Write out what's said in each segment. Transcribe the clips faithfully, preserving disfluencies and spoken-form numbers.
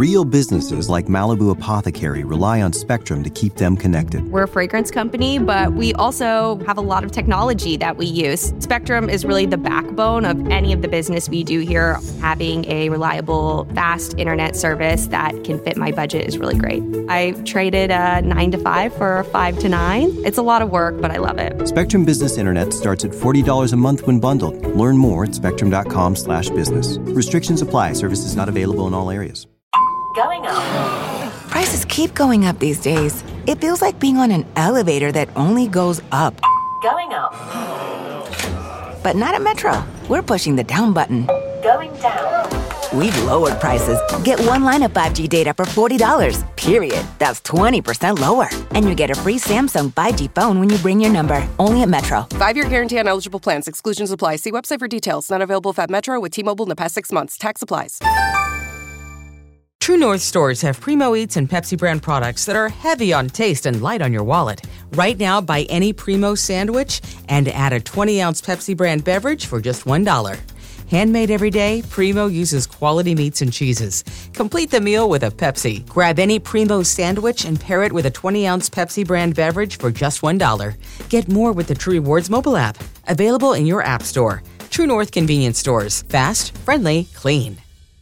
Real businesses like Malibu Apothecary rely on Spectrum to keep them connected. We're a fragrance company, but we also have a lot of technology that we use. Spectrum is really the backbone of any of the business we do here. Having a reliable, fast internet service that can fit my budget is really great. I traded a nine to five for a five to nine. It's a lot of work, but I love it. Spectrum Business Internet starts at forty dollars a month when bundled. Learn more at spectrum.com slash business. Restrictions apply. Services not available in all areas. Going up. Prices keep going up these days. It feels like being on an elevator that only goes up. Going up. But not at Metro. We're pushing the down button. Going down. We've lowered prices. Get one line of five G data for forty dollars, period. That's twenty percent lower. And you get a free Samsung five G phone when you bring your number. Only at Metro. Five-year guarantee on eligible plans. Exclusions apply. See website for details. Not available if at Metro with T-Mobile in the past six months. Tax applies. True North stores have Primo Eats and Pepsi brand products that are heavy on taste and light on your wallet. Right now, buy any Primo sandwich and add a twenty-ounce Pepsi brand beverage for just one dollar. Handmade every day, Primo uses quality meats and cheeses. Complete the meal with a Pepsi. Grab any Primo sandwich and pair it with a twenty-ounce Pepsi brand beverage for just one dollar. Get more with the True Rewards mobile app. Available in your app store. True North convenience stores. Fast, friendly, clean.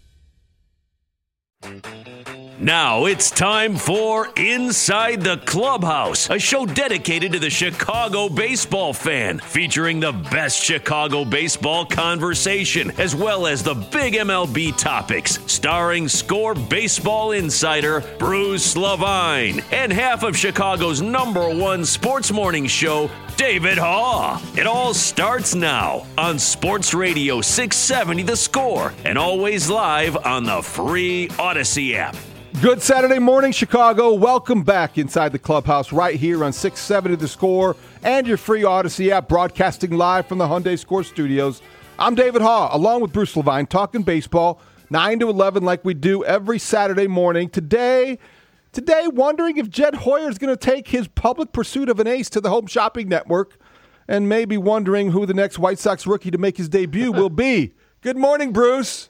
Now it's time for Inside the Clubhouse, a show dedicated to the Chicago baseball fan, featuring the best Chicago baseball conversation, as well as the big M L B topics, starring Score baseball insider Bruce Levine, and half of Chicago's number one sports morning show, David Haugh. It all starts now on Sports Radio six seventy The Score, and always live on the free Odyssey app. Good Saturday morning, Chicago. Welcome back inside the clubhouse right here on six seventy The Score and your free Odyssey app, broadcasting live from the Hyundai Score Studios. I'm David Haugh, along with Bruce Levine, talking baseball, nine to eleven like we do every Saturday morning. Today, today wondering if Jed Hoyer is going to take his public pursuit of an ace to the Home Shopping Network, and maybe wondering who the next White Sox rookie to make his debut will be. Good morning, Bruce.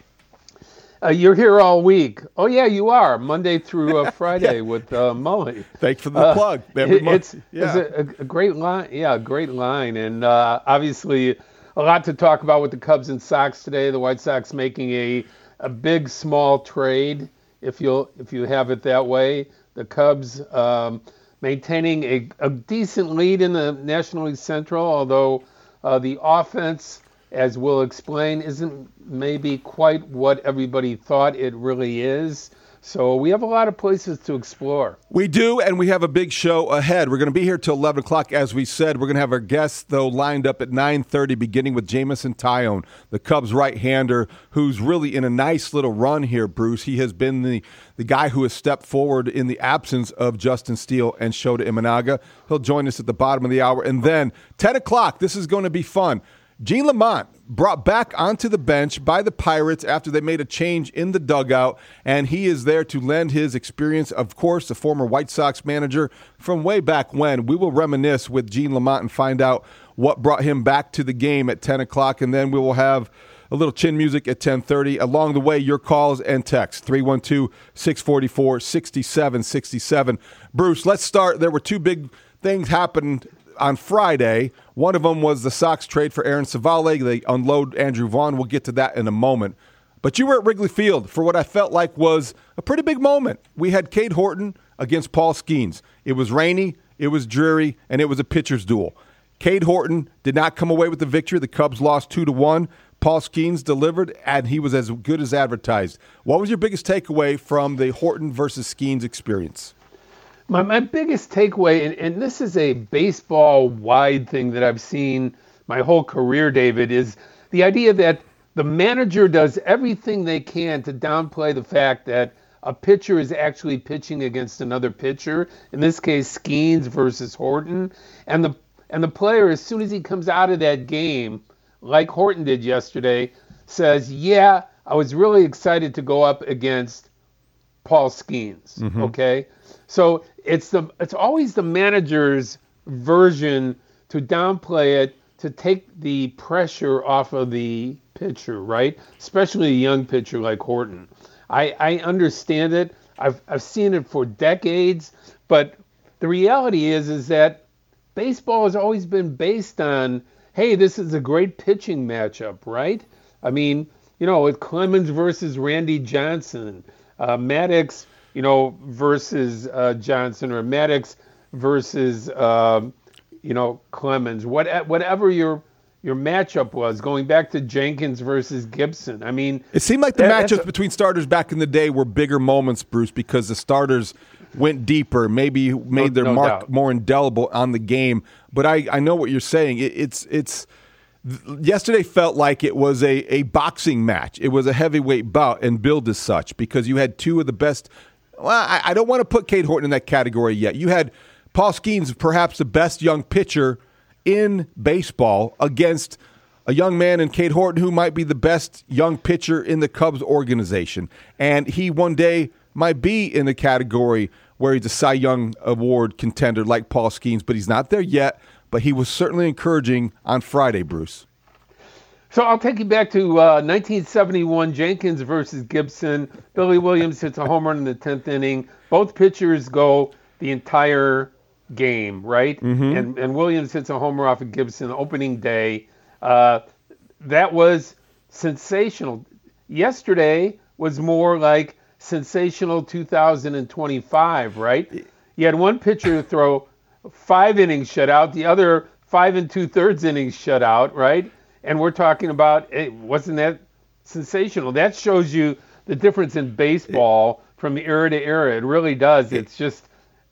Uh, you're here all week. Oh, yeah, you are. Monday through uh, Friday yeah. with uh, Mully. Thanks for the uh, plug. Every it, month. It's, yeah. it's a, a great line. Yeah, a great line. And uh, obviously a lot to talk about with the Cubs and Sox today. The White Sox making a, a big, small trade, if you'll if you have it that way. The Cubs um, maintaining a, a decent lead in the National League Central, although uh, the offense, as we'll explain, isn't maybe quite what everybody thought it really is. So we have a lot of places to explore. We do, and we have a big show ahead. We're going to be here till eleven o'clock, as we said. We're going to have our guests, though, lined up at nine thirty, beginning with Jameson Taillon, the Cubs right-hander, who's really in a nice little run here, Bruce. He has been the, the guy who has stepped forward in the absence of Justin Steele and Shota Imanaga. He'll join us at the bottom of the hour. And then, ten o'clock, this is going to be fun. Gene Lamont brought back onto the bench by the Pirates after they made a change in the dugout, and he is there to lend his experience. Of course, the former White Sox manager from way back when. We will reminisce with Gene Lamont and find out what brought him back to the game at ten o'clock, and then we will have a little chin music at ten thirty. Along the way, your calls and texts, three one two, six four four, six seven six seven. Bruce, let's start. There were two big things happened on Friday. One of them was the Sox trade for Aaron Civale. They unload Andrew Vaughn. We'll get to that in a moment. But you were at Wrigley Field for what I felt like was a pretty big moment. We had Cade Horton against Paul Skeens. It was rainy, it was dreary, and it was a pitcher's duel. Cade Horton did not come away with the victory. The Cubs lost two to one. Paul Skeens delivered, and he was as good as advertised. What was your biggest takeaway from the Horton versus Skeens experience? My my biggest takeaway, and, and this is a baseball-wide thing that I've seen my whole career, David, is the idea that the manager does everything they can to downplay the fact that a pitcher is actually pitching against another pitcher, in this case, Skeens versus Horton, and the and the player, as soon as he comes out of that game, like Horton did yesterday, says, yeah, I was really excited to go up against Paul Skeens, mm-hmm. okay? So it's the it's always the manager's version to downplay it, to take the pressure off of the pitcher, right? Especially a young pitcher like Horton. I, I understand it. I've I've seen it for decades, but the reality is is that baseball has always been based on, hey, this is a great pitching matchup, right? I mean, you know, with Clemens versus Randy Johnson, uh, Maddox, you know, versus uh, Johnson, or Maddox versus, um, you know, Clemens, what, whatever your your matchup was, going back to Jenkins versus Gibson. I mean, it seemed like the that, matchups between starters back in the day were bigger moments, Bruce, because the starters went deeper, maybe made their no mark doubt. more indelible on the game. But I, I know what you're saying. It, it's it's yesterday felt like it was a, a boxing match. It was a heavyweight bout and billed as such because you had two of the best. Well, I, I don't want to put Cade Horton in that category yet. You had Paul Skeens, perhaps the best young pitcher in baseball, against a young man in Cade Horton who might be the best young pitcher in the Cubs organization. And he one day might be in the category where he's a Cy Young Award contender like Paul Skeens, but he's not there yet. But he was certainly encouraging on Friday, Bruce. So I'll take you back to uh, nineteen seventy-one, Jenkins versus Gibson. Billy Williams hits a home run in the tenth inning. Both pitchers go the entire game, right? Mm-hmm. And and Williams hits a homer off of Gibson opening day. Uh, that was sensational. Yesterday was more like sensational two thousand twenty-five, right? You had one pitcher throw five innings shutout, the other five and two thirds innings shutout, right? And we're talking about, hey, wasn't that sensational? That shows you the difference in baseball from era to era. It really does. It's just,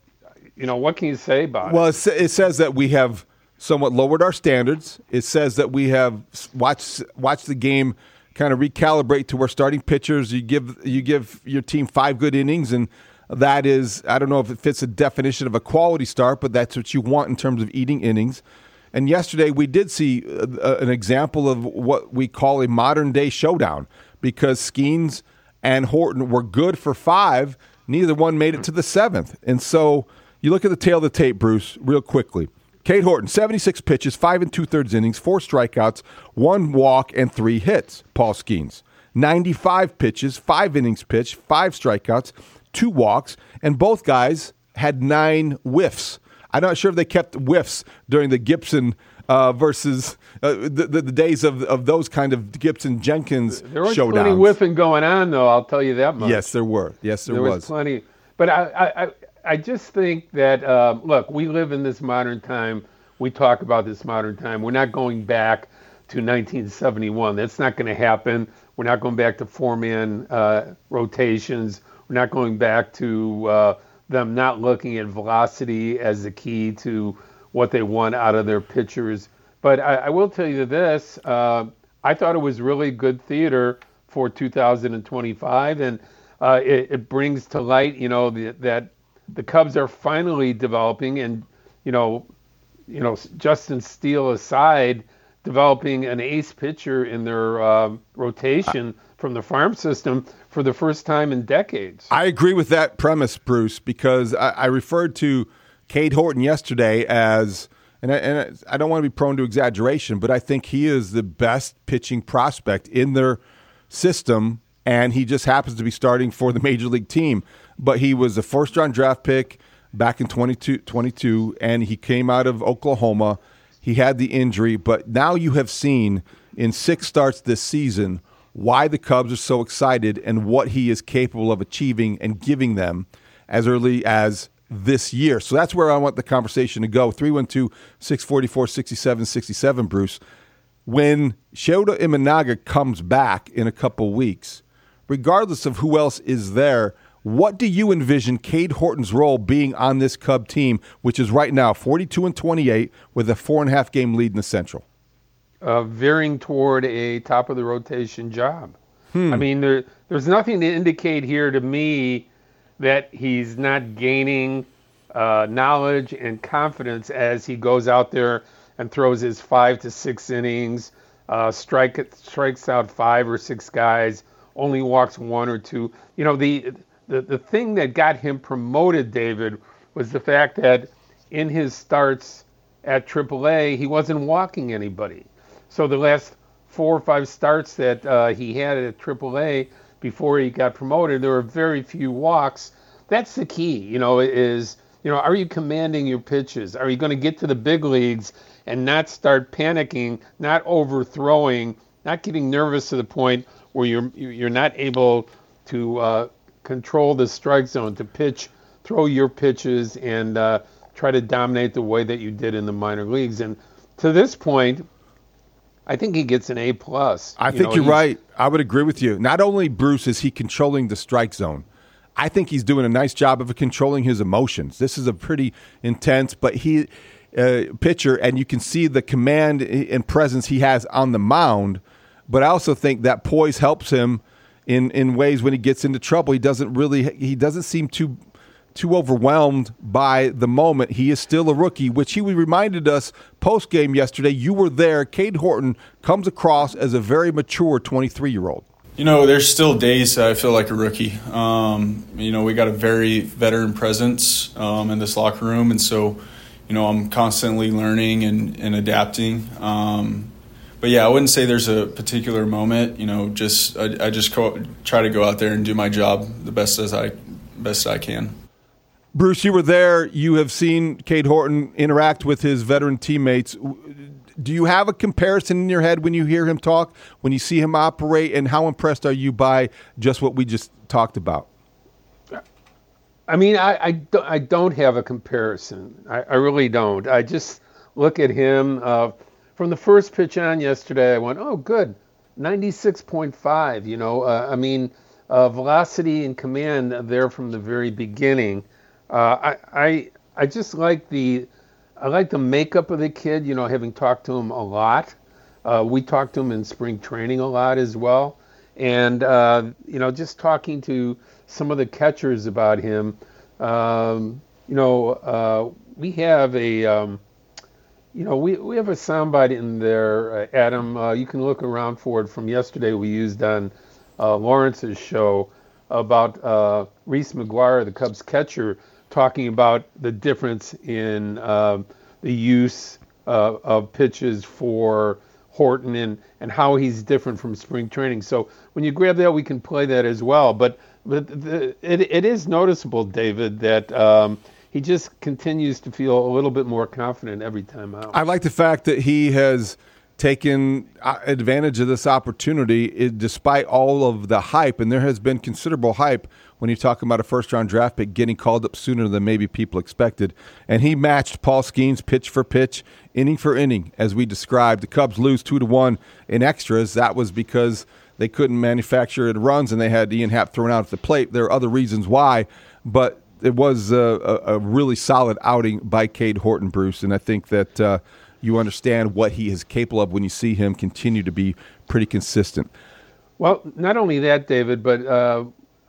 you know, what can you say about well, it? Well, it says that we have somewhat lowered our standards. It says that we have watched watched the game kind of recalibrate to where starting pitchers, you give you give your team five good innings, and that is, I don't know if it fits the definition of a quality start, but that's what you want in terms of eating innings. And yesterday we did see uh, an example of what we call a modern-day showdown because Skeens and Horton were good for five. Neither one made it to the seventh. And so you look at the tail of the tape, Bruce, real quickly. Cade Horton, seventy-six pitches, five and two-thirds innings, four strikeouts, one walk, and three hits. Paul Skeens, ninety-five pitches, five innings pitched, five strikeouts, two walks, and both guys had nine whiffs. I'm not sure if they kept whiffs during the Gibson uh, versus uh, the, the the days of of those kind of Gibson Jenkins showdowns. There was plenty whiffing going on, though. I'll tell you that much. Yes, there were. Yes, there, there was. was plenty. But I I, I, I just think that uh, look, we live in this modern time. We talk about this modern time. We're not going back to nineteen seventy-one. That's not going to happen. We're not going back to four-man uh, rotations. We're not going back to uh, them not looking at velocity as the key to what they want out of their pitchers. But I, I will tell you this, uh, I thought it was really good theater for two thousand twenty-five, and uh, it, it brings to light, you know, the, that the Cubs are finally developing, and, you know, you know, Justin Steele aside, developing an ace pitcher in their uh, rotation from the farm system for the first time in decades. I agree with that premise, Bruce, because I, I referred to Cade Horton yesterday as, and I, and I don't want to be prone to exaggeration, but I think he is the best pitching prospect in their system, and he just happens to be starting for the major league team. But he was a first-round draft pick back in twenty twenty-two, and he came out of Oklahoma. He had the injury, but now you have seen in six starts this season why the Cubs are so excited and what he is capable of achieving and giving them as early as this year. So that's where I want the conversation to go. three one two, six four four, six seven six seven, Bruce. When Shota Imanaga comes back in a couple weeks, regardless of who else is there, what do you envision Cade Horton's role being on this Cub team, which is right now forty-two and twenty-eight with a four and a half game lead in the Central? Uh, veering toward a top of the rotation job. Hmm. I mean, there, there's nothing to indicate here to me that he's not gaining uh, knowledge and confidence as he goes out there and throws his five to six innings, uh, strike strikes out five or six guys, only walks one or two. You know, the the the thing that got him promoted, David, was the fact that in his starts at triple A, he wasn't walking anybody. So the last four or five starts that uh, he had at triple A, before he got promoted, there were very few walks. That's the key, you know, is, you know, are you commanding your pitches? Are you going to get to the big leagues and not start panicking, not overthrowing, not getting nervous to the point where you're you're not able to uh, control the strike zone, to pitch, throw your pitches, and uh, try to dominate the way that you did in the minor leagues. And to this point, I think he gets an A plus. I You think know, you're he's- right. I would agree with you. Not only, Bruce, is he controlling the strike zone, I think he's doing a nice job of controlling his emotions. This is a pretty intense, but he uh, pitcher, and you can see the command and presence he has on the mound. But I also think that poise helps him in, in ways when he gets into trouble. He doesn't really he doesn't seem too too overwhelmed by the moment. He is still a rookie, which he reminded us post game yesterday. You were there. Cade Horton comes across as a very mature twenty-three year old. You know, there's still days that I feel like a rookie. Um, you know, we got a very veteran presence um, in this locker room, and so, you know, I'm constantly learning and, and adapting. Um, but, yeah, I wouldn't say there's a particular moment. You know, just I, I just co- try to go out there and do my job the best as I best I can. Bruce, you were there. You have seen Cade Horton interact with his veteran teammates. Do you have a comparison in your head when you hear him talk, when you see him operate, and how impressed are you by just what we just talked about? I mean, I, I, do- I don't have a comparison. I, I really don't. I just look at him. Uh, from the first pitch on yesterday, I went, oh, good, ninety-six point five. You know, uh, I mean, uh, velocity and command there from the very beginning. Uh, I, I I just like the I like the makeup of the kid. You know, having talked to him a lot, uh, we talked to him in spring training a lot as well, and uh, you know, just talking to some of the catchers about him. Um, you know, uh, we have a um, you know we, we have a soundbite in there, uh, Adam. Uh, you can look around for it from yesterday. We used on uh, Lawrence's show about uh, Reese McGuire, the Cubs catcher, talking about the difference in uh, the use uh, of pitches for Horton and, and how he's different from spring training. So when you grab that, we can play that as well. But but the, it it is noticeable, David, that um, he just continues to feel a little bit more confident every time out. I like the fact that he has taken advantage of this opportunity it, despite all of the hype, and there has been considerable hype when you're talking about a first-round draft pick getting called up sooner than maybe people expected. And he matched Paul Skeens pitch for pitch, inning for inning, as we described. The Cubs lose two to one in extras. That was because they couldn't manufacture runs, and they had Ian Happ thrown out at the plate. There are other reasons why, but it was a, a, a really solid outing by Cade Horton, Bruce, and I think that uh, you understand what he is capable of when you see him continue to be pretty consistent. Well, not only that, David, but uh,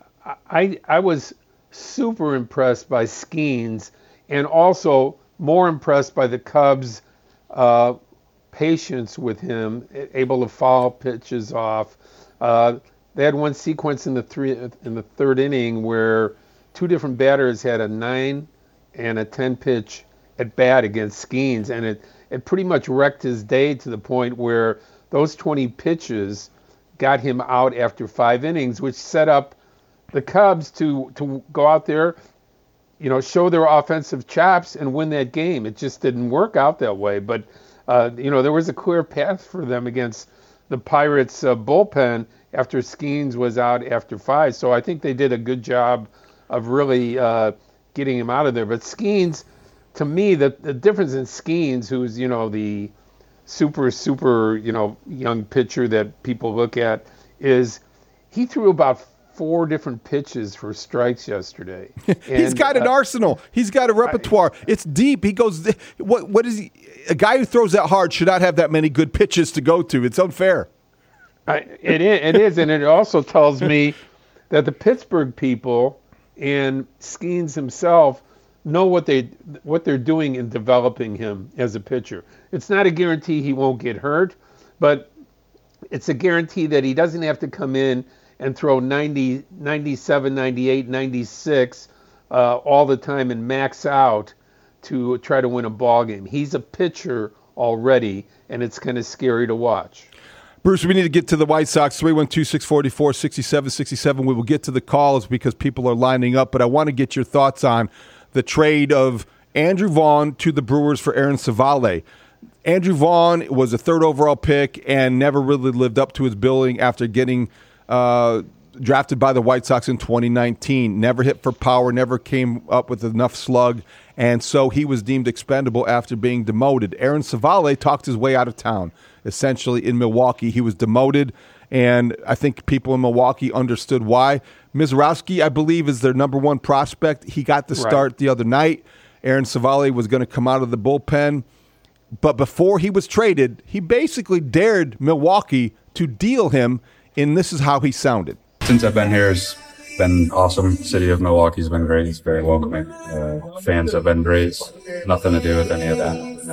I I was super impressed by Skeens, and also more impressed by the Cubs' uh, patience with him, able to foul pitches off. Uh, they had one sequence in the three in the third inning where two different batters had a nine and a ten pitch at bat against Skeens, and it it pretty much wrecked his day to the point where those twenty pitches got him out after five innings, which set up the Cubs to to go out there, you know, show their offensive chops and win that game. It just didn't work out that way. But, uh, you know, there was a clear path for them against the Pirates uh, bullpen after Skeens was out after five. So I think they did a good job of really uh, getting him out of there. But Skeens, to me, the, the difference in Skeens, who's, you know, the super, super, you know, young pitcher that people look at, is he threw about four different pitches for strikes yesterday. And, He's got an uh, arsenal. He's got a repertoire. I, it's deep. He goes, what, what is he? A guy who throws that hard should not have that many good pitches to go to. It's unfair. I, it is, it is, and it also tells me that the Pittsburgh people and Skeens himself know what they what they're doing in developing him as a pitcher. It's not a guarantee he won't get hurt, but it's a guarantee that he doesn't have to come in and throw ninety, ninety-seven, ninety-eight, ninety-six uh, all the time and max out to try to win a ball game. He's a pitcher already, and it's kind of scary to watch. Bruce, we need to get to the White Sox, three one two, six four four, six seven six seven. We will get to the calls because people are lining up, but I want to get your thoughts on the trade of Andrew Vaughn to the Brewers for Aaron Civale. Andrew Vaughn was a third overall pick and never really lived up to his billing after getting uh, drafted by the White Sox in twenty nineteen. Never hit for power, never came up with enough slug, and so he was deemed expendable after being demoted. Aaron Civale talked his way out of town. Essentially, in Milwaukee, he was demoted, and I think people in Milwaukee understood why. Mizrowski, I believe, is their number one prospect. He got the start right. the other night. Aaron Civale was going to come out of the bullpen, but before he was traded, he basically dared Milwaukee to deal him, and this is how he sounded. Since I've been here, it's been awesome. City of Milwaukee's been great. It's very welcoming. Uh, fans have been great. Nothing to do with any of that.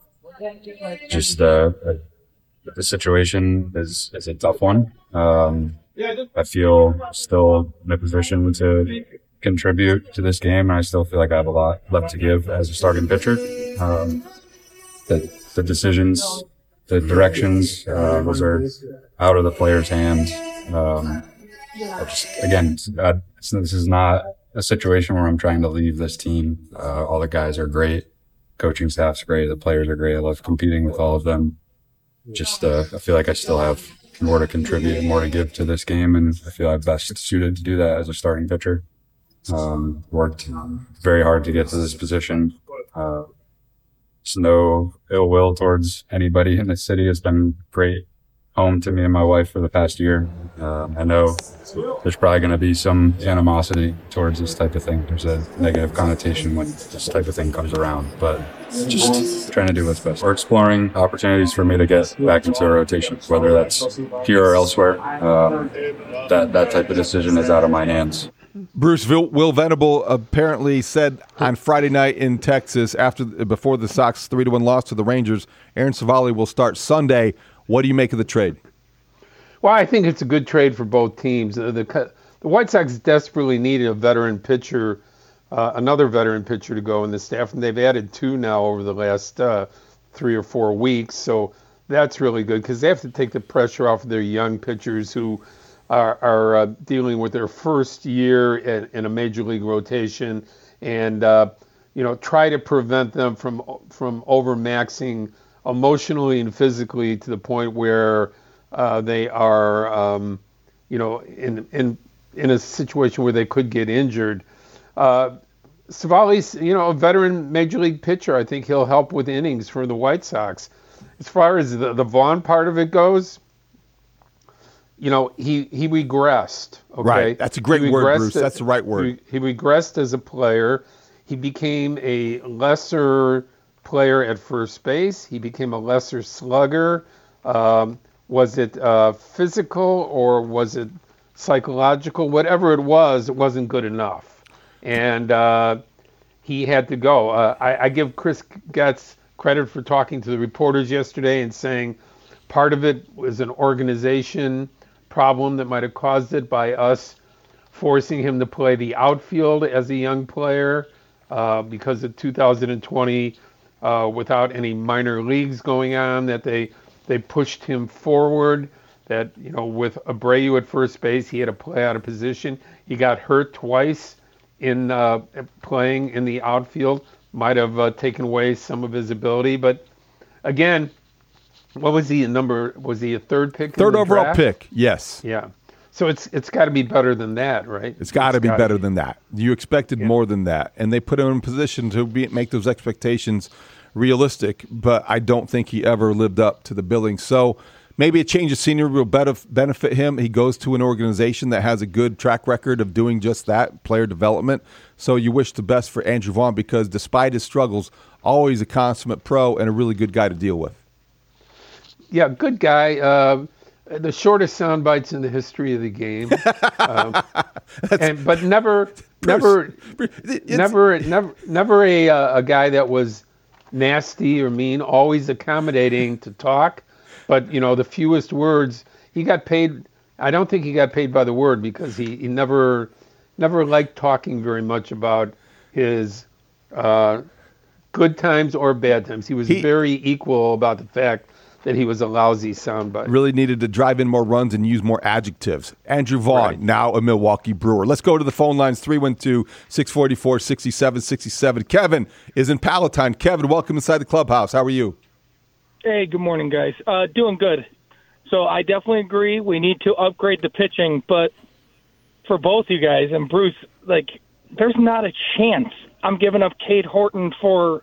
Uh, just uh, the situation is, is a tough one. Um, I feel still in a position to contribute to this game, and I still feel like I have a lot left to give as a starting pitcher. Um, the, the decisions, the directions, uh, those are out of the player's hands. Um, I just, again, uh, this is not a situation where I'm trying to leave this team. Uh, all the guys are great. Coaching staff's great. The players are great. I love competing with all of them. Just, uh, I feel like I still have more to contribute and more to give to this game, and I feel I'm best suited to do that as a starting pitcher. Um, worked very hard to get to this position. Uh, there's no ill will towards anybody in the city. It's been great home to me and my wife for the past year. Uh, I know there's probably going to be some animosity towards this type of thing. There's a negative connotation when this type of thing comes around, but just trying to do what's best. We're exploring opportunities for me to get back into a rotation, whether that's here or elsewhere. Um, that, that type of decision is out of my hands. Bruce, Will Venable apparently said on Friday night in Texas, after before the Sox three to one loss to the Rangers, Aaron Civale will start Sunday. What do you make of the trade? Well, I think it's a good trade for both teams. The, the, the White Sox desperately needed a veteran pitcher, uh, another veteran pitcher to go in the staff, and they've added two now over the last uh, three or four weeks. So that's really good because they have to take the pressure off of their young pitchers who are, are uh, dealing with their first year in, in a major league rotation, and uh, you know, try to prevent them from from overmaxing emotionally and physically to the point where uh, they are, um, you know, in in in a situation where they could get injured. Uh, Civale's, you know, a veteran major league pitcher. I think he'll help with innings for the White Sox. As far as the, the Vaughn part of it goes, you know, he, he regressed. Okay? Right. That's a great word, Bruce. As, That's the right word. He, he regressed as a player. He became a lesser player at first base. He became a lesser slugger. Um, was it uh, physical or was it psychological? Whatever it was, it wasn't good enough. And uh, he had to go. Uh, I, I give Chris Getz credit for talking to the reporters yesterday and saying part of it was an organization problem that might have caused it by us forcing him to play the outfield as a young player uh, because of two thousand twenty, uh, without any minor leagues going on, that they they pushed him forward, that, you know, with Abreu at first base, he had to play out of position. He got hurt twice in uh, playing in the outfield, might have uh, taken away some of his ability. But again, what was he, a number, was he a third pick? Third in the overall draft? pick, yes. Yeah. So it's it's got to be better than that, right? It's got to be better be. than that. You expected Yeah. more than that. And they put him in position to be, make those expectations realistic, but I don't think he ever lived up to the billing. So maybe a change of scenery will better benefit him. He goes to an organization that has a good track record of doing just that, player development. So you wish the best for Andrew Vaughn because despite his struggles, always a consummate pro and a really good guy to deal with. Yeah, good guy. Uh, the shortest sound bites in the history of the game. um, and but never, never, never, never, never a a guy that was nasty or mean. Always accommodating to talk. But, you know, the fewest words, he got paid. I don't think he got paid by the word because he, he never never liked talking very much about his uh, good times or bad times. He was He- very equal about the fact that he was a lousy soundbite. Really needed to drive in more runs and use more adjectives. Andrew Vaughn, right. now a Milwaukee Brewer. Let's go to the phone lines, three one two, six four four, six seven six seven. Kevin is in Palatine. Kevin, welcome inside the clubhouse. How are you? Hey, good morning, guys. Uh, doing good. So I definitely agree we need to upgrade the pitching, but for both you guys and Bruce, like, there's not a chance I'm giving up Cade Horton for,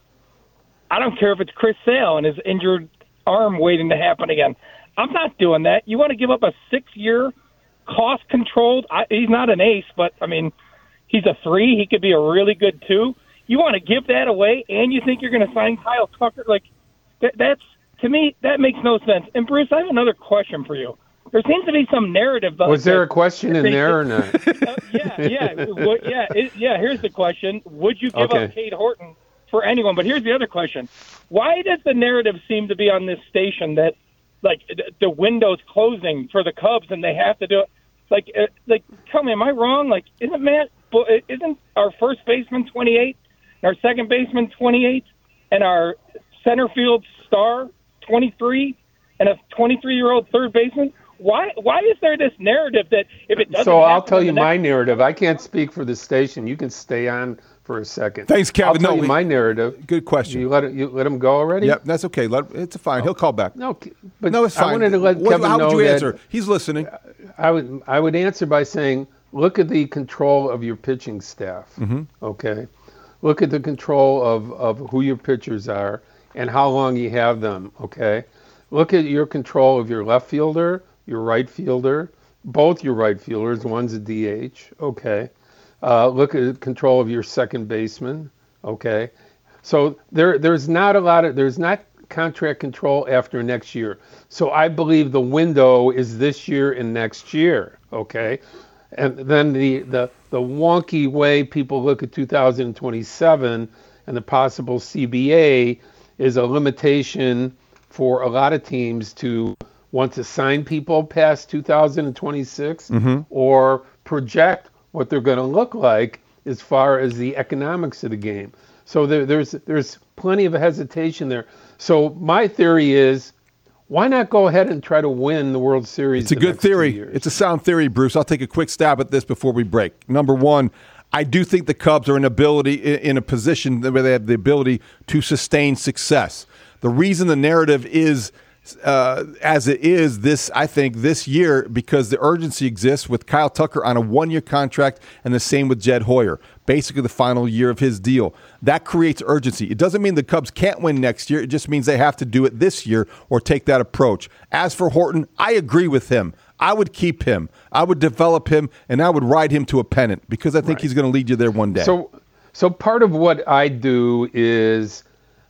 I don't care if it's Chris Sale and his injured arm waiting to happen again. I'm not doing that. You want to give up a six-year cost-controlled, I, he's not an ace, but, I mean, he's a three. He could be a really good two. You want to give that away, and you think you're going to sign Kyle Tucker? Like, that, that's, to me, that makes no sense. And, Bruce, I have another question for you. There seems to be some narrative. Was there a question in there or not? uh, yeah, yeah, well, yeah, it, yeah. Here's the question: would you give okay. up Cade Horton for anyone? But here's the other question: why does the narrative seem to be on this station that, like, the window's closing for the Cubs and they have to do it? Like, uh, like, tell me, am I wrong? Like, isn't Matt? Isn't our first baseman twenty-eight, our second baseman twenty-eight, and our center field star twenty-three, and a twenty-three-year-old third baseman? Why why is there this narrative that if it doesn't So I'll tell you next- my narrative. I can't speak for the station. You can stay on for a second. Thanks, Kevin. I'll tell no, you we, my narrative. Good question. You let it, you let him go already? Yep, that's okay. Let, it's fine. He'll call back. No, but no, it's fine. I wanted to let what, Kevin how know would you that answer? He's listening. I would I would answer by saying, look at the control of your pitching staff. Mm-hmm. Okay, look at the control of, of who your pitchers are and how long you have them. Okay, look at your control of your left fielder, your right fielder, both your right fielders. One's a D H. Okay, uh, look at the control of your second baseman. Okay, so there there's not a lot of there's not contract control after next year. So I believe the window is this year and next year, okay? And then the, the, the wonky way people look at two thousand twenty-seven and the possible C B A is a limitation for a lot of teams to want to sign people past two thousand twenty-six mm-hmm. or project what they're going to look like as far as the economics of the game. So there, there's there's plenty of hesitation there. So my theory is, why not go ahead and try to win the World Series? It's a good theory. It's a sound theory, Bruce. I'll take a quick stab at this before we break. Number one, I do think the Cubs are in ability in a position where they have the ability to sustain success. The reason the narrative is uh, as it is this, I think, this year, because the urgency exists with Kyle Tucker on a one-year contract and the same with Jed Hoyer, basically the final year of his deal. That creates urgency. It doesn't mean the Cubs can't win next year. It just means they have to do it this year or take that approach. As for Horton, I agree with him. I would keep him. I would develop him, and I would ride him to a pennant because I think right. he's going to lead you there one day. So, so part of what I do is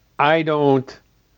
I don't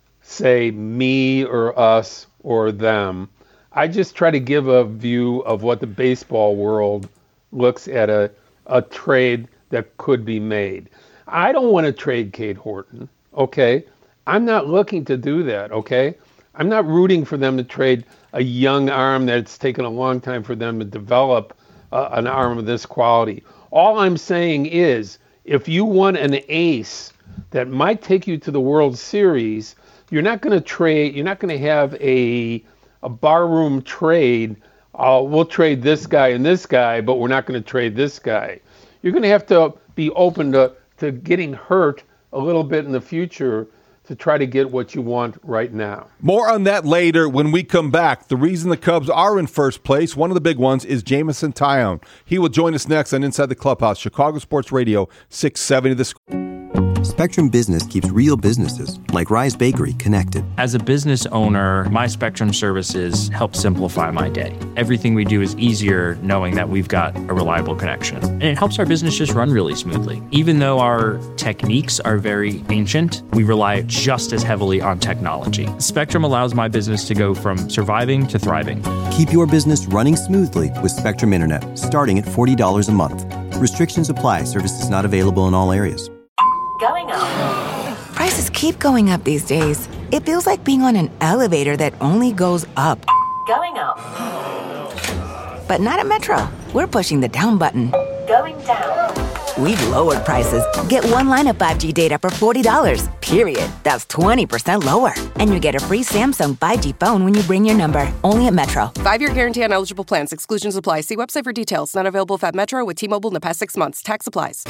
say me or us or them. I just try to give a view of what the baseball world looks at a, a trade that could be made. I don't want to trade Cade Horton, okay? I'm not looking to do that, okay? I'm not rooting for them to trade a young arm that's taken a long time for them to develop uh, an arm of this quality. All I'm saying is, if you want an ace that might take you to the World Series, you're not going to trade, you're not going to have a a barroom trade. Uh, we'll trade this guy and this guy, but we're not going to trade this guy. You're going to have to be open to, to getting hurt a little bit in the future to try to get what you want right now. More on that later when we come back. The reason the Cubs are in first place, one of the big ones, is Jameson Taillon. He will join us next on Inside the Clubhouse, Chicago Sports Radio, six seventy The Score. Spectrum Business keeps real businesses, like Rise Bakery, connected. As a business owner, my Spectrum services help simplify my day. Everything we do is easier knowing that we've got a reliable connection. And it helps our business just run really smoothly. Even though our techniques are very ancient, we rely just as heavily on technology. Spectrum allows my business to go from surviving to thriving. Keep your business running smoothly with Spectrum Internet, starting at forty dollars a month. Restrictions apply. Services not available in all areas. Going up. Prices keep going up these days. It feels like being on an elevator that only goes up. Going up. But not at Metro. We're pushing the down button. Going down. We've lowered prices. Get one line of five G data for forty dollars, period. That's twenty percent lower. And you get a free Samsung five G phone when you bring your number. Only at Metro. Five-year guarantee on eligible plans. Exclusions apply. See website for details. Not available if at Metro with T-Mobile in the past six months. Tax applies.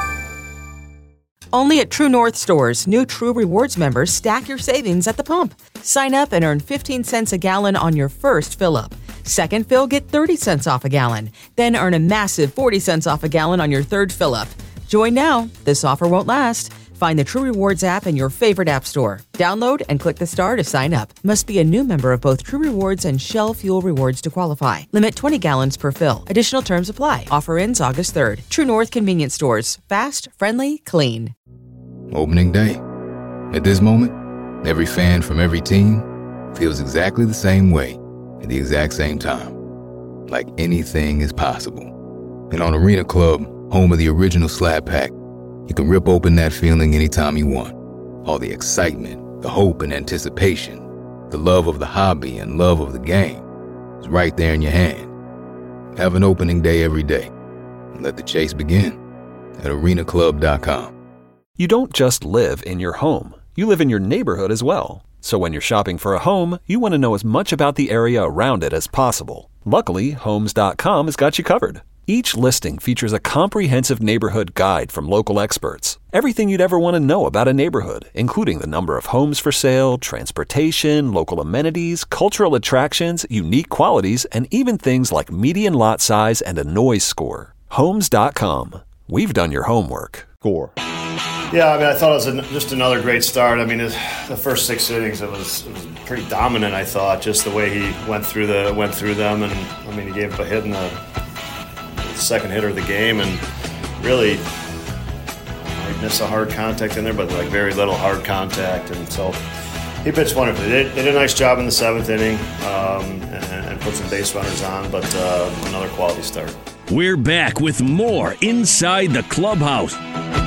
Only at True North stores, new True Rewards members stack your savings at the pump. Sign up and earn fifteen cents a gallon on your first fill-up. Second fill, get thirty cents off a gallon. Then earn a massive forty cents off a gallon on your third fill-up. Join now. This offer won't last. Find the True Rewards app in your favorite app store. Download and click the star to sign up. Must be a new member of both True Rewards and Shell Fuel Rewards to qualify. Limit twenty gallons per fill. Additional terms apply. Offer ends August third. True North Convenience Stores. Fast, friendly, clean. Opening day. At this moment, every fan from every team feels exactly the same way at the exact same time. Like anything is possible. And on Arena Club, home of the original Slab Pack, you can rip open that feeling anytime you want. All the excitement, the hope and anticipation, the love of the hobby and love of the game is right there in your hand. Have an opening day every day. And let the chase begin at arena club dot com. You don't just live in your home. You live in your neighborhood as well. So when you're shopping for a home, you want to know as much about the area around it as possible. Luckily, homes dot com has got you covered. Each listing features a comprehensive neighborhood guide from local experts. Everything you'd ever want to know about a neighborhood, including the number of homes for sale, transportation, local amenities, cultural attractions, unique qualities, and even things like median lot size and a noise score. homes dot com. We've done your homework. Score. Yeah, I mean, I thought it was an, just another great start. I mean, it, the first six innings, it was, it was pretty dominant. I thought just the way he went through the went through them, and I mean, he gave up a hit in the, the second hitter of the game, and really, he missed a hard contact in there, but like very little hard contact, and so he pitched wonderfully. They, they did a nice job in the seventh inning, um, and, and put some base runners on, but uh, another quality start. We're back with more Inside the Clubhouse.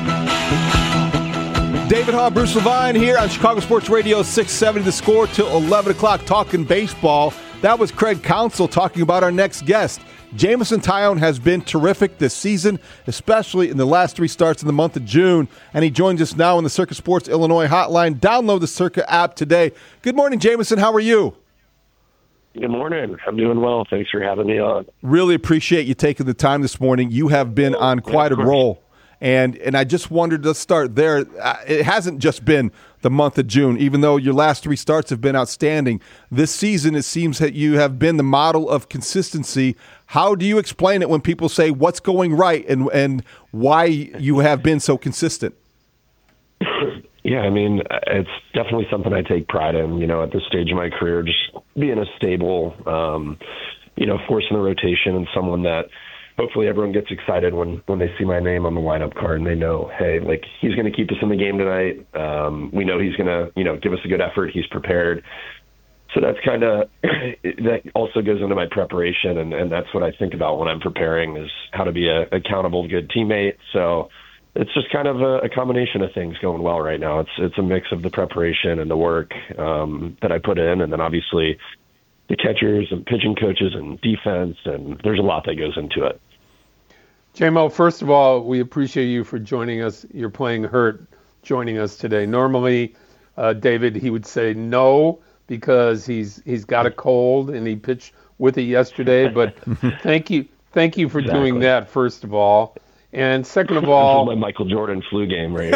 David Haugh, Bruce Levine here on Chicago Sports Radio six seventy The Score till eleven o'clock talking baseball. That was Craig Counsell talking about our next guest. Jameson Taillon has been terrific this season, especially in the last three starts in the month of June, and he joins us now in the Circa Sports Illinois hotline. Download the Circa app today. Good morning, Jameson. How are you? Good morning. I'm doing well. Thanks for having me on. Really appreciate you taking the time this morning. You have been on quite yeah, a roll. And and I just wondered, let's start there. It hasn't just been the month of June, even though your last three starts have been outstanding. This season, it seems that you have been the model of consistency. How do you explain it when people say what's going right and, and why you have been so consistent? Yeah, I mean, it's definitely something I take pride in, you know, at this stage of my career, just being a stable, um, you know, force in the rotation and someone that hopefully everyone gets excited when, when they see my name on the lineup card and they know, hey, like, he's going to keep us in the game tonight. Um, we know he's going to, you know, give us a good effort. He's prepared. So that's kind of, that also goes into my preparation. And, and that's what I think about when I'm preparing is how to be a accountable, good teammate. So it's just kind of a, a combination of things going well right now. It's, it's a mix of the preparation and the work um, that I put in. And then obviously the catchers and pitching coaches and defense. And there's a lot that goes into it. J-Mo, first of all, we appreciate you for joining us. You're playing hurt joining us today. Normally, uh, David, he would say no because he's he's got a cold and he pitched with it yesterday. But thank you, thank you for exactly. doing that, first of all. And second of all, my Michael Jordan flu game right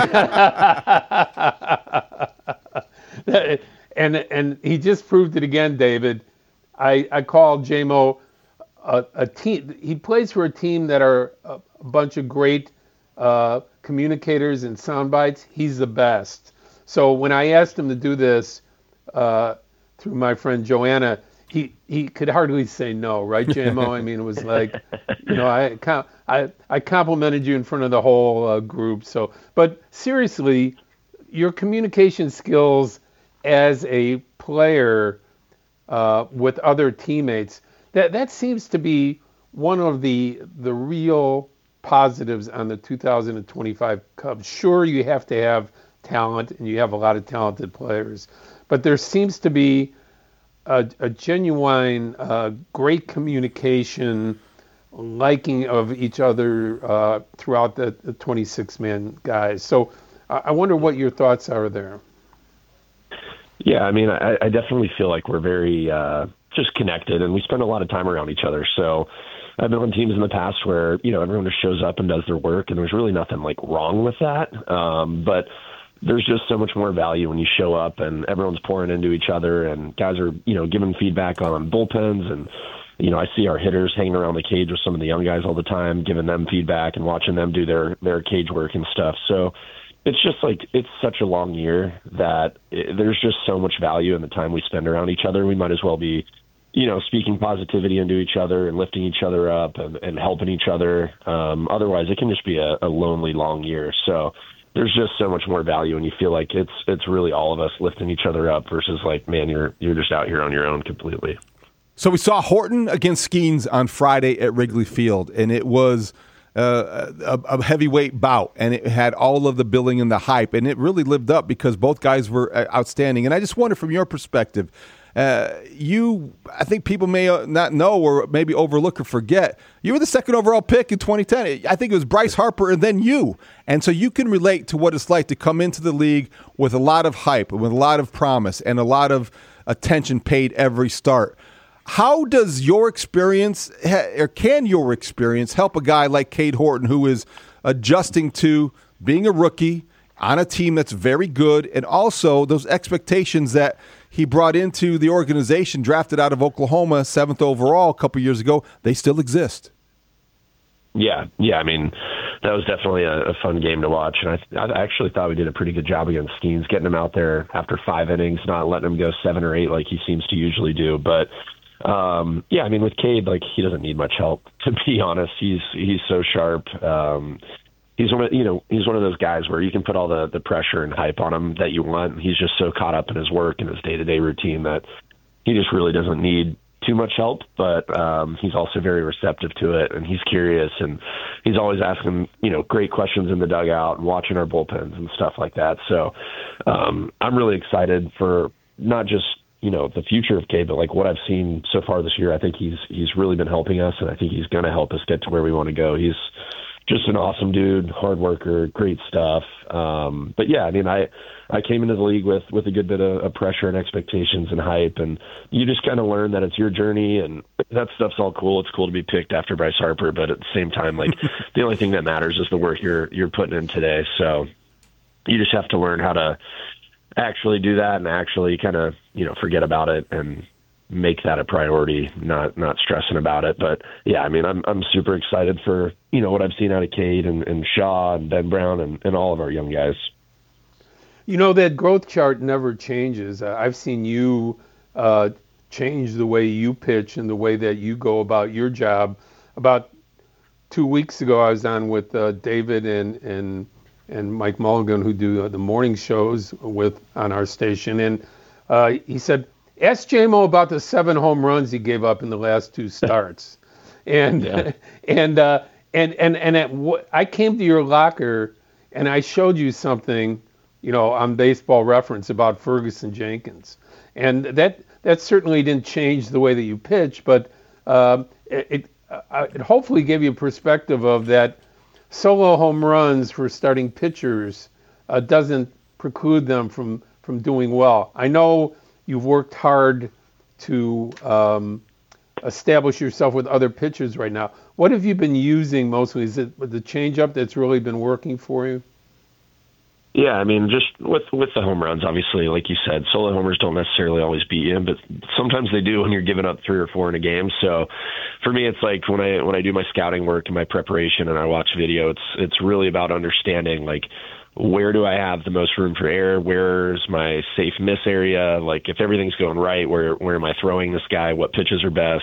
here. and and he just proved it again, David. I I called J-Mo A, a team. He plays for a team that are a, a bunch of great uh, communicators and sound bites. He's the best. So when I asked him to do this uh, through my friend Joanna, he, he could hardly say no, right, J-Mo? I mean, it was like, you know, I I I complimented you in front of the whole uh, group. So, but seriously, your communication skills as a player uh, with other teammates. That that seems to be one of the the real positives on the two thousand twenty-five Cubs. Sure, you have to have talent, and you have a lot of talented players, but there seems to be a, a genuine, uh, great communication liking of each other uh, throughout the, the twenty-six man guys. So uh, I wonder what your thoughts are there. Yeah, I mean, I, I definitely feel like we're very uh, just connected, and we spend a lot of time around each other. So I've been on teams in the past where, you know, everyone just shows up and does their work, and there's really nothing like wrong with that. Um, but there's just so much more value when you show up and everyone's pouring into each other, and guys are, you know, giving feedback on bullpens. And, you know, I see our hitters hanging around the cage with some of the young guys all the time, giving them feedback and watching them do their, their cage work and stuff. So it's just like, it's such a long year that it, there's just so much value in the time we spend around each other. We might as well be, you know, speaking positivity into each other and lifting each other up and, and helping each other. Um, otherwise, it can just be a, a lonely, long year. So there's just so much more value, and you feel like it's it's really all of us lifting each other up versus like, man, you're you're just out here on your own completely. So we saw Horton against Skeens on Friday at Wrigley Field, and it was uh, a, a heavyweight bout, and it had all of the billing and the hype, and it really lived up because both guys were outstanding. And I just wonder, from your perspective, uh, you, I think people may not know or maybe overlook or forget, you were the second overall pick in twenty ten. I think it was Bryce Harper and then you. And so you can relate to what it's like to come into the league with a lot of hype, with a lot of promise, and a lot of attention paid every start. How does your experience, or can your experience, help a guy like Cade Horton, who is adjusting to being a rookie on a team that's very good, and also those expectations that he brought into the organization, drafted out of Oklahoma, seventh overall a couple years ago, they still exist? Yeah, yeah. I mean, that was definitely a, a fun game to watch, and I, I actually thought we did a pretty good job against Skeens, getting him out there after five innings, not letting him go seven or eight like he seems to usually do, but. Um, yeah, I mean, with Cade, like, he doesn't need much help, to be honest. He's he's so sharp. Um, he's one of, you know, he's one of those guys where you can put all the, the pressure and hype on him that you want. He's just so caught up in his work and his day-to-day routine that he just really doesn't need too much help, but um, he's also very receptive to it, and he's curious, and he's always asking, you know, great questions in the dugout and watching our bullpens and stuff like that. So um, I'm really excited for not just, you know, the future of Cade, but like what I've seen so far this year. I think he's he's really been helping us, and I think he's going to help us get to where we want to go. He's just an awesome dude, hard worker, great stuff. Um, but yeah, I mean, I I came into the league with with a good bit of, of pressure and expectations and hype, and you just kind of learn that it's your journey, and that stuff's all cool. It's cool to be picked after Bryce Harper, but at the same time, like the only thing that matters is the work you're you're putting in today. So you just have to learn how to actually do that and actually kind of, you know, forget about it and make that a priority, not not stressing about it. But yeah, I mean, I'm I'm super excited for, you know, what I've seen out of Cade and, and Shaw and Ben Brown and, and all of our young guys. You know, that growth chart never changes. Uh, I've seen you uh, change the way you pitch and the way that you go about your job. About two weeks ago, I was on with uh, David and and and Mike Mulligan, who do the morning shows with on our station. And uh, he said, ask J M O about the seven home runs he gave up in the last two starts. and yeah. and uh, and and and at w- I came to your locker and I showed you something, you know, on Baseball Reference about Ferguson Jenkins. And that that certainly didn't change the way that you pitch, but uh, it, it, uh, it hopefully gave you a perspective of that. Solo home runs for starting pitchers uh, doesn't preclude them from, from doing well. I know you've worked hard to um, establish yourself with other pitchers right now. What have you been using mostly? Is it the changeup that's really been working for you? Yeah, I mean, just with with the home runs, obviously, like you said, solo homers don't necessarily always beat you, but sometimes they do when you're giving up three or four in a game. So for me, it's like when I when I do my scouting work and my preparation and I watch video, it's it's really about understanding, like, where do I have the most room for error? Where's my safe miss area? Like, if everything's going right, where where am I throwing this guy? What pitches are best?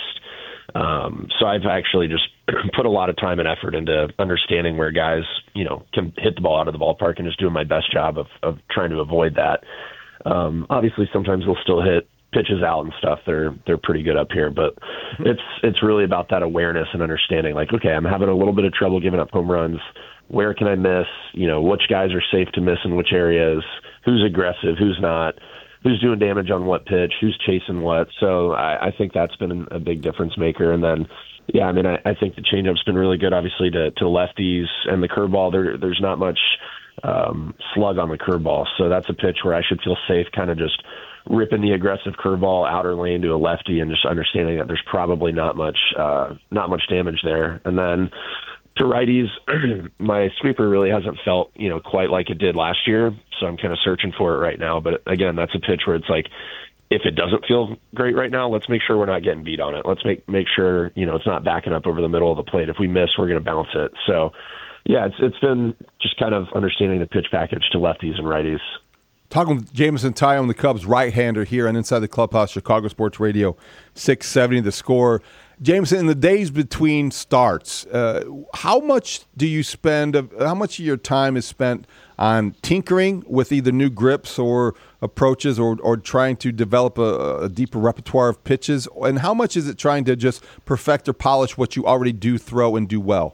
Um, so I've actually just put a lot of time and effort into understanding where guys, you know, can hit the ball out of the ballpark and just doing my best job of, of trying to avoid that. Um, obviously sometimes we'll still hit pitches out and stuff. They're, they're pretty good up here, but it's, it's really about that awareness and understanding, like, okay, I'm having a little bit of trouble giving up home runs. Where can I miss? You know, which guys are safe to miss in which areas? Who's aggressive? Who's not? Who's doing damage on what pitch, who's chasing what. So I, I think that's been a big difference maker. And then Yeah, I mean, I, I think the changeup's been really good, obviously, to, to lefties, and the curveball, there, there's not much um, slug on the curveball. So that's a pitch where I should feel safe kind of just ripping the aggressive curveball outer lane to a lefty and just understanding that there's probably not much uh, not much damage there. And then to righties, my sweeper really hasn't felt, you know, quite like it did last year, so I'm kind of searching for it right now. But again, that's a pitch where it's like, if it doesn't feel great right now, let's make sure we're not getting beat on it. Let's make make sure, you know, it's not backing up over the middle of the plate. If we miss, we're going to bounce it. So, yeah, it's it's been just kind of understanding the pitch package to lefties and righties. Talking with Jameson Taillon, the Cubs right-hander here on Inside the Clubhouse, Chicago Sports Radio, six seventy The Score. Jameson, in the days between starts, uh, how much do you spend, of, how much of your time is spent on tinkering with either new grips or approaches or, or trying to develop a, a deeper repertoire of pitches? And how much is it trying to just perfect or polish what you already do throw and do well?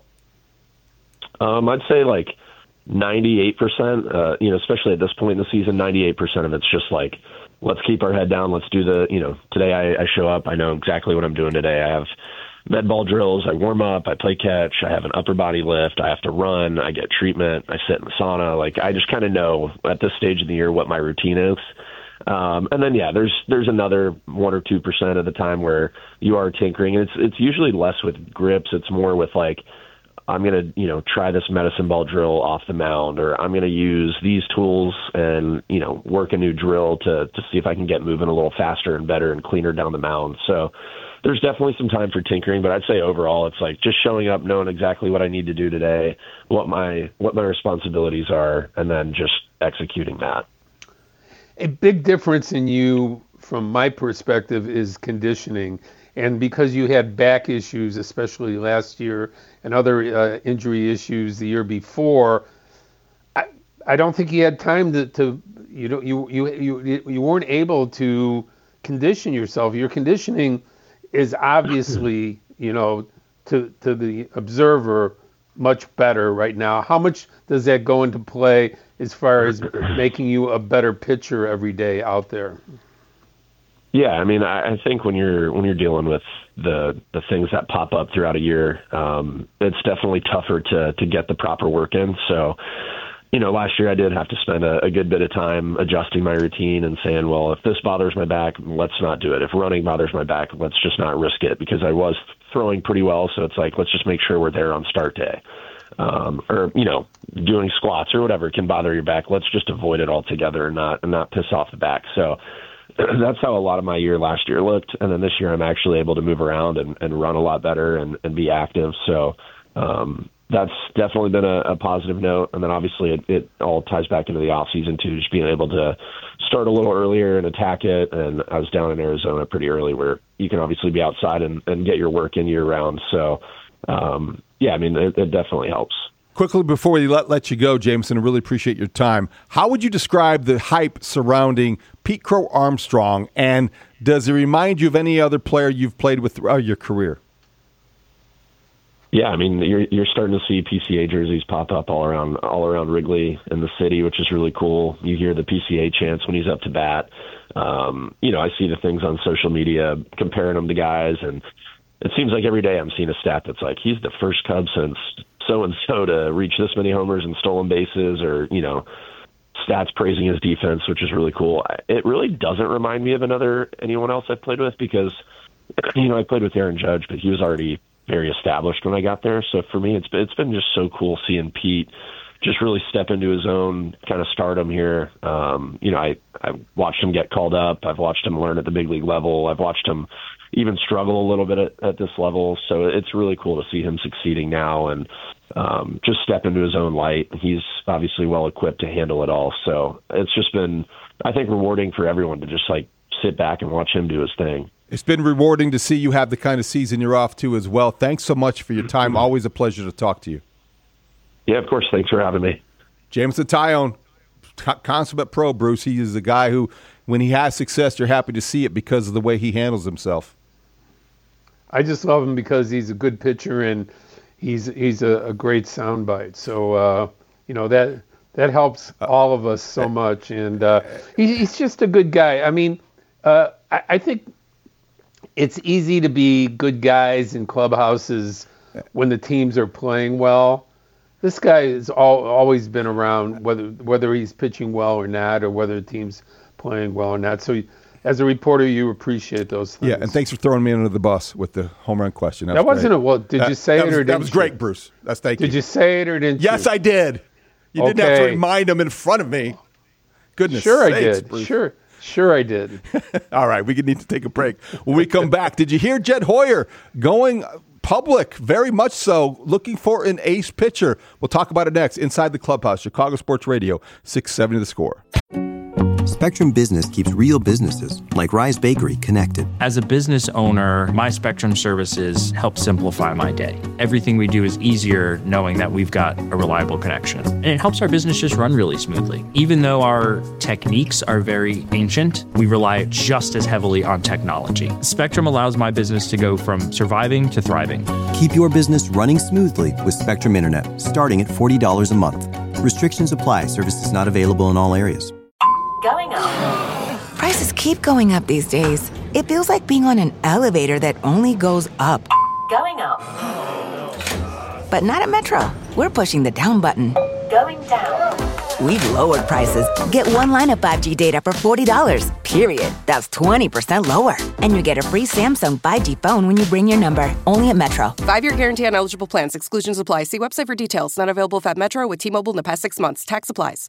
Um, I'd say like ninety-eight percent, uh, you know, especially at this point in the season, ninety-eight percent of it's just like, let's keep our head down. Let's do the, you know, today I, I show up. I know exactly what I'm doing today. I have med ball drills. I warm up. I play catch. I have an upper body lift. I have to run. I get treatment. I sit in the sauna. Like, I just kind of know at this stage of the year what my routine is. Um, and then, yeah, there's there's another one or two percent of the time where you are tinkering. And it's it's usually less with grips. It's more with like, I'm going to, you know, try this medicine ball drill off the mound, or I'm going to use these tools and, you know, work a new drill to, to see if I can get moving a little faster and better and cleaner down the mound. So there's definitely some time for tinkering, but I'd say overall it's like just showing up, knowing exactly what I need to do today, what my, what my responsibilities are, and then just executing that. A big difference in you, from my perspective, is conditioning. And because you had back issues, especially last year, and other uh, injury issues the year before, I I don't think you had time to, to you know you you you you weren't able to condition yourself. Your conditioning is obviously, you know, to to the observer, much better right now. How much does that go into play as far as making you a better pitcher every day out there? Yeah, I mean, I, I think when you're when you're dealing with the the things that pop up throughout a year, um, it's definitely tougher to to get the proper work in. So, you know, last year I did have to spend a, a good bit of time adjusting my routine and saying, well, if this bothers my back, let's not do it. If running bothers my back, let's just not risk it, because I was throwing pretty well. So it's like, let's just make sure we're there on start day. Um, or, you know, doing squats or whatever can bother your back. Let's just avoid it altogether and not and not piss off the back. So that's how a lot of my year last year looked. And then this year I'm actually able to move around and, and run a lot better and, and be active. So um, that's definitely been a, a positive note. And then obviously it, it all ties back into the off season too, just being able to start a little earlier and attack it. And I was down in Arizona pretty early, where you can obviously be outside and, and get your work in year round. So um, yeah, I mean, it, it definitely helps. Quickly, before we let, let you go, Jameson, I really appreciate your time. How would you describe the hype surrounding Pete Crow Armstrong, and does it remind you of any other player you've played with throughout your career? Yeah, I mean, you're you're starting to see P C A jerseys pop up all around all around Wrigley in the city, which is really cool. You hear the P C A chants when he's up to bat. Um, you know, I see the things on social media comparing him to guys, and it seems like every day I'm seeing a stat that's like, he's the first Cub since so-and-so to reach this many homers and stolen bases, or, you know, stats praising his defense, which is really cool. It really doesn't remind me of another anyone else I've played with, because, you know, I played with Aaron Judge, but he was already very established when I got there. So for me, it's been, it's been just so cool seeing Pete just really step into his own kind of stardom here. Um, you know, I, I watched him get called up. I've watched him learn at the big league level. I've watched him even struggle a little bit at, at this level. So it's really cool to see him succeeding now and um, just step into his own light. He's obviously well equipped to handle it all. So it's just been, I think, rewarding for everyone to just like sit back and watch him do his thing. It's been rewarding to see you have the kind of season you're off to as well. Thanks so much for your time. Always a pleasure to talk to you. Yeah, of course. Thanks for having me. Jameson Taillon, consummate pro, Bruce. He is the guy who, when he has success, you're happy to see it because of the way he handles himself. I just love him because he's a good pitcher and he's he's a, a great soundbite. So uh, you know that that helps all of us so much, and uh, he, he's just a good guy. I mean, uh, I, I think it's easy to be good guys in clubhouses when the teams are playing well. This guy has all, always been around, whether whether he's pitching well or not, or whether the team's playing well or not. So as a reporter, you appreciate those things. Yeah, and thanks for throwing me under the bus with the home run question. That, that was wasn't great. a well. Did that, you say that it was, or didn't That was great, you? Bruce. That's thank you. Did you say it or didn't yes, you? I did. You okay. didn't have to remind him in front of me. Goodness Sure sakes, I did. Bruce. Sure. Sure I did. All right, we need to take a break. When we come back, did you hear Jed Hoyer going public, very much so, looking for an ace pitcher? We'll talk about it next. Inside the Clubhouse, Chicago Sports Radio, six seventy The Score. Spectrum Business keeps real businesses, like Rise Bakery, connected. As a business owner, my Spectrum services help simplify my day. Everything we do is easier knowing that we've got a reliable connection. And it helps our business just run really smoothly. Even though our techniques are very ancient, we rely just as heavily on technology. Spectrum allows my business to go from surviving to thriving. Keep your business running smoothly with Spectrum Internet, starting at forty dollars a month. Restrictions apply. Services not available in all areas. Going up. Prices keep going up these days. It feels like being on an elevator that only goes up. Going up. But not at Metro. We're pushing the down button. Going down. We've lowered prices. Get one line of five G data for forty dollars, period. That's twenty percent lower. And you get a free Samsung five G phone when you bring your number. Only at Metro. Five-year guarantee on eligible plans. Exclusions apply. See website for details. Not available at Metro with T-Mobile in the past six months. Tax applies.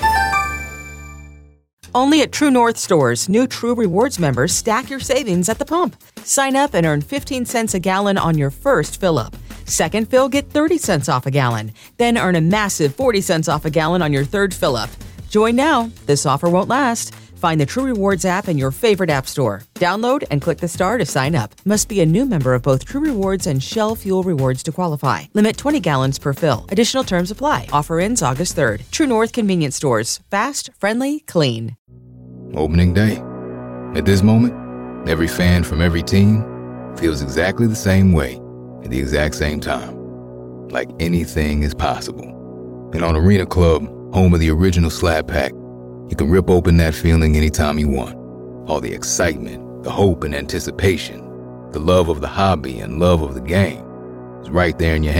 Only at True North stores, new True Rewards members stack your savings at the pump. Sign up and earn fifteen cents a gallon on your first fill-up. Second fill, get thirty cents off a gallon. Then earn a massive forty cents off a gallon on your third fill-up. Join now. This offer won't last. Find the True Rewards app in your favorite app store. Download and click the star to sign up. Must be a new member of both True Rewards and Shell Fuel Rewards to qualify. Limit twenty gallons per fill. Additional terms apply. Offer ends August third. True North Convenience Stores. Fast, friendly, clean. Opening day. At this moment, every fan from every team feels exactly the same way at the exact same time. Like anything is possible. And on Arena Club, home of the original Slab Pack, you can rip open that feeling anytime you want. All the excitement, the hope and anticipation, the love of the hobby and love of the game is right there in your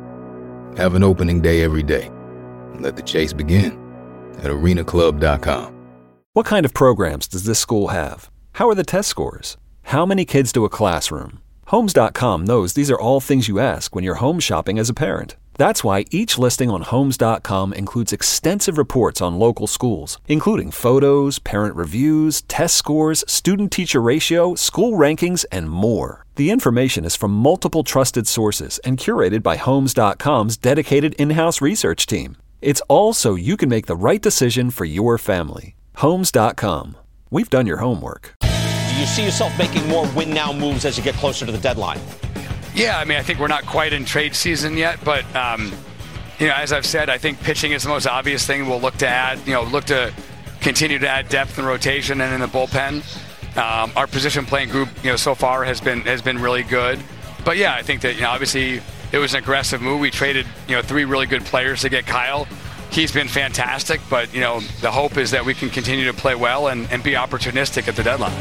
hand. Have an opening day every day. And let the chase begin at arena club dot com. What kind of programs does this school have? How are the test scores? How many kids do a classroom? Homes dot com knows these are all things you ask when you're home shopping as a parent. That's why each listing on Homes dot com includes extensive reports on local schools, including photos, parent reviews, test scores, student-teacher ratio, school rankings, and more. The information is from multiple trusted sources and curated by Homes dot com's dedicated in-house research team. It's all so you can make the right decision for your family. Homes dot com. We've done your homework. Do you see yourself making more win-now moves as you get closer to the deadline? Yeah, I mean, I think we're not quite in trade season yet, but, um, you know, as I've said, I think pitching is the most obvious thing we'll look to add, you know, look to continue to add depth and rotation and in the bullpen. Um, our position playing group, you know, so far has been has been really good. But, yeah, I think that, you know, obviously it was an aggressive move. We traded, you know, three really good players to get Kyle. He's been fantastic, but, you know, the hope is that we can continue to play well and, and be opportunistic at the deadline.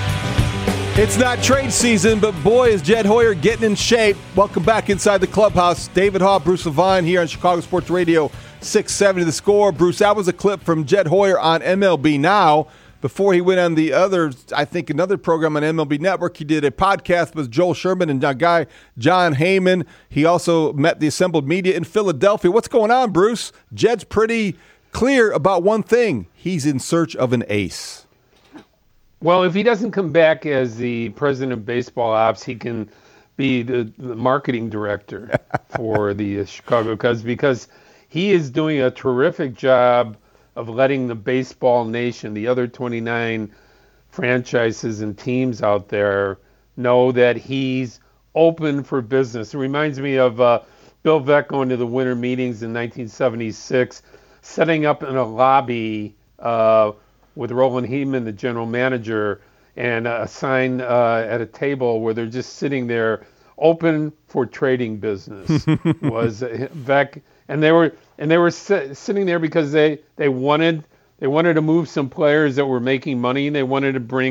It's not trade season, but boy, is Jed Hoyer getting in shape. Welcome back inside the clubhouse. David Haugh, Bruce Levine here on Chicago Sports Radio, six seventy The Score. Bruce, that was a clip from Jed Hoyer on M L B Now. Before he went on the other, I think, another program on M L B Network, he did a podcast with Joel Sherman and a guy, John Heyman. He also met the assembled media in Philadelphia. What's going on, Bruce? Jed's pretty clear about one thing. He's in search of an ace. Well, if he doesn't come back as the president of baseball ops, he can be the, the marketing director for the uh, Chicago Cubs, because he is doing a terrific job of letting the baseball nation, the other twenty-nine franchises and teams out there, know that he's open for business. It reminds me of uh, Bill Veeck going to the winter meetings in nineteen seventy-six, setting up in a lobby uh, with Roland Heeman, the general manager, and a sign uh, at a table where they're just sitting there, open for trading business. was uh, Veeck, and they were and they were sit, sitting there because they, they wanted they wanted to move some players that were making money, and they wanted to bring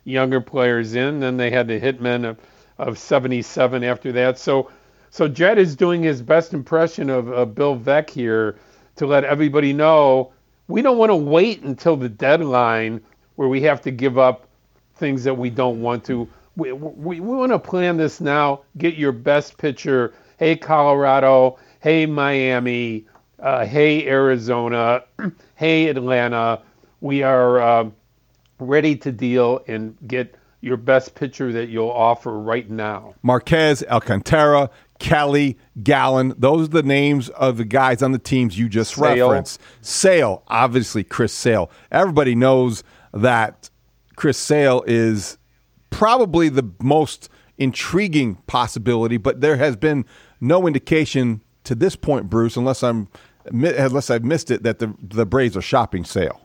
younger players in. Then they had the hitmen of, of seventy-seven after that. So so Jed is doing his best impression of, of Bill Veeck here to let everybody know we don't want to wait until the deadline where we have to give up things that we don't want to. We, we, we want to plan this now, get your best pitcher. Hey, Colorado. Hey, Miami. Uh, hey, Arizona. Hey, Atlanta. We are uh, ready to deal and get your best pitcher that you'll offer right now. Marquez, Alcantara, Kelly, Gallen. Those are the names of the guys on the teams you just Sale. referenced. Sale, obviously Chris Sale. Everybody knows that Chris Sale is probably the most intriguing possibility, but there has been no indication to this point, Bruce, unless I'm unless I've missed it, that the the Braves are shopping Sale.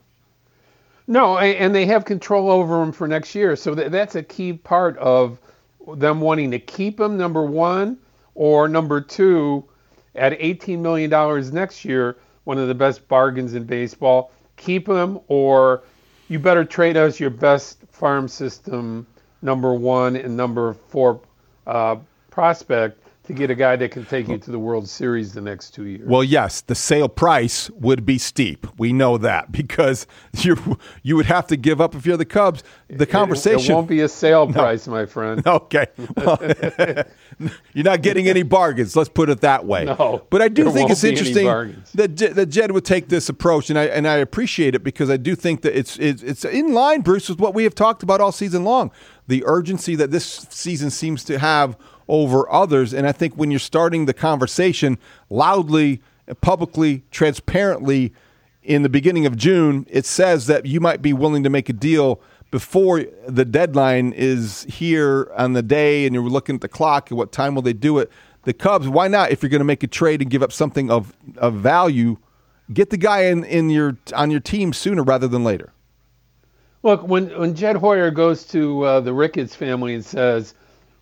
No, and they have control over him for next year. So that's a key part of them wanting to keep him, number one, or number two, at eighteen million dollars next year, one of the best bargains in baseball. Keep him, or you better trade us your best farm system, number one and number four uh, prospect, to get a guy that can take you to the World Series the next two years. Well, yes, the sale price would be steep. We know that because you you would have to give up if you're the Cubs. The conversation it, it won't be a sale no. price, my friend. Okay, well, you're not getting any bargains. Let's put it that way. No, but I do there think won't it's be interesting any that that Jed would take this approach, and I and I appreciate it because I do think that it's it's, it's in line, Bruce, with what we have talked about all season long. The urgency that this season seems to have over others. And I think when you're starting the conversation loudly, publicly, transparently in the beginning of June, it says that you might be willing to make a deal before the deadline is here on the day and you're looking at the clock and what time will they do it. The Cubs, why not, if you're going to make a trade and give up something of, of value, get the guy in, in your on your team sooner rather than later. Look, when, when Jed Hoyer goes to uh, the Ricketts family and says,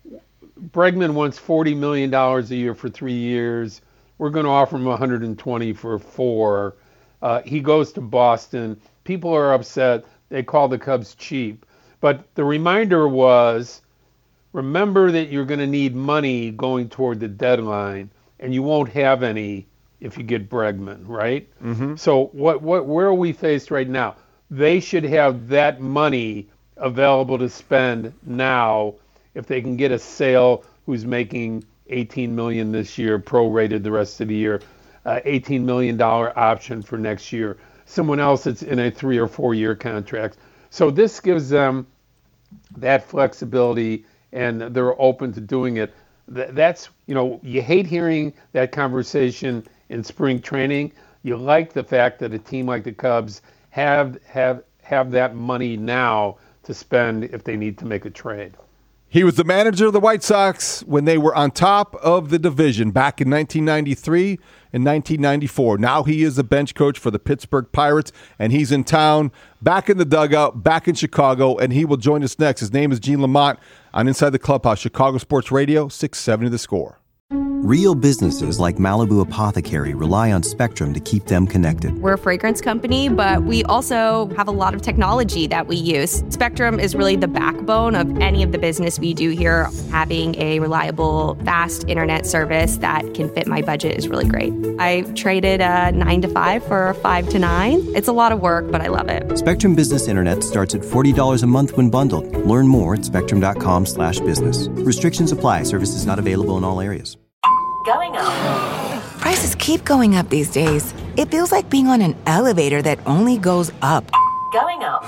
Bregman wants forty million dollars a year for three years. We're going to offer him one hundred twenty for four. Uh, he goes to Boston. People are upset. They call the Cubs cheap. But the reminder was, remember that you're going to need money going toward the deadline, and you won't have any if you get Bregman, right? Mm-hmm. So what, what, where are we faced right now? They should have that money available to spend now if they can get a Sale who's making eighteen million dollars this year, prorated the rest of the year, uh, eighteen million dollars option for next year, someone else that's in a three or four year contract. So this gives them that flexibility, and they're open to doing it. That's, you know, you hate hearing that conversation in spring training. You like the fact that a team like the Cubs have have have that money now to spend if they need to make a trade. He was the manager of the White Sox when they were on top of the division back in nineteen ninety-three and nineteen ninety-four. Now he is the bench coach for the Pittsburgh Pirates, and he's in town, back in the dugout, back in Chicago, and he will join us next. His name is Gene Lamont on Inside the Clubhouse, Chicago Sports Radio, six seventy The Score. Real businesses like Malibu Apothecary rely on Spectrum to keep them connected. We're a fragrance company, but we also have a lot of technology that we use. Spectrum is really the backbone of any of the business we do here. Having a reliable, fast internet service that can fit my budget is really great. I traded a nine to five for a five to nine. It's a lot of work, but I love it. Spectrum Business Internet starts at forty dollars a month when bundled. Learn more at spectrum.com slash business. Restrictions apply. Services not available in all areas. Going up. Prices keep going up these days. It feels like being on an elevator that only goes up. Going up.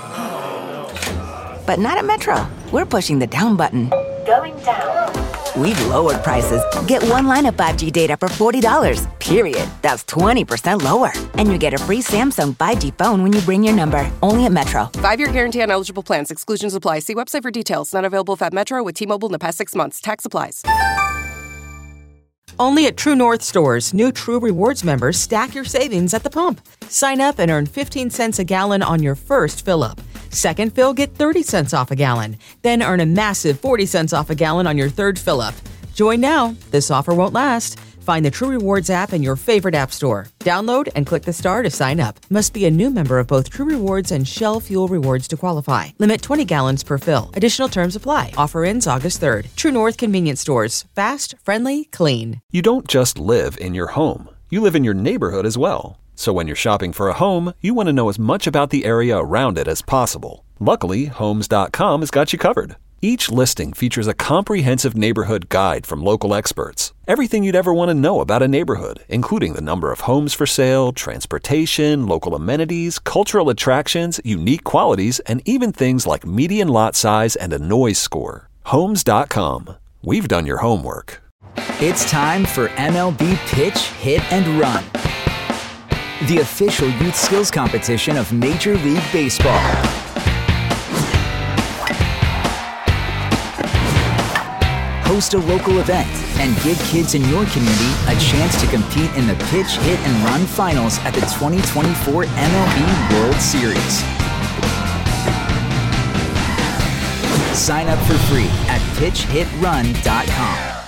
But not at Metro. We're pushing the down button. Going down. We've lowered prices. Get one line of five G data for forty dollars, period. That's twenty percent lower. And you get a free Samsung five G phone when you bring your number. Only at Metro. Five-year guarantee on eligible plans. Exclusions apply. See website for details. Not available if at Metro with T-Mobile in the past six months. Tax applies. Only at True North stores, new True Rewards members stack your savings at the pump. Sign up and earn fifteen cents a gallon on your first fill-up. Second fill, get thirty cents off a gallon. Then earn a massive forty cents off a gallon on your third fill-up. Join now. This offer won't last. Find the True Rewards app in your favorite app store. Download and click the star to sign up. Must be a new member of both True Rewards and Shell Fuel Rewards to qualify. Limit twenty gallons per fill. Additional terms apply. Offer ends August third. True North Convenience Stores. Fast, friendly, clean. You don't just live in your home. You live in your neighborhood as well. So when you're shopping for a home, you want to know as much about the area around it as possible. Luckily, Homes dot com has got you covered. Each listing features a comprehensive neighborhood guide from local experts. Everything you'd ever want to know about a neighborhood, including the number of homes for sale, transportation, local amenities, cultural attractions, unique qualities, and even things like median lot size and a noise score. Homes dot com. We've done your homework. It's time for M L B Pitch, Hit, and Run, the official youth skills competition of Major League Baseball. Host a local event and give kids in your community a chance to compete in the Pitch, Hit, and Run finals at the twenty twenty-four M L B World Series. Sign up for free at pitch hit run dot com.